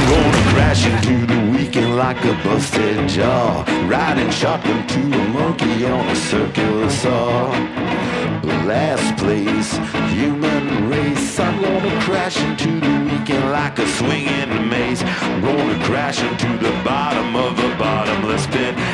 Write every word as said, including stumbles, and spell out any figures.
Gonna crash into the weekend like a busted jaw. Riding shotgun to a monkey on a circular saw. Last place, human race. I'm gonna crash into the weekend like a swinging maze. Gonna crash into the bottom of a bottomless pit.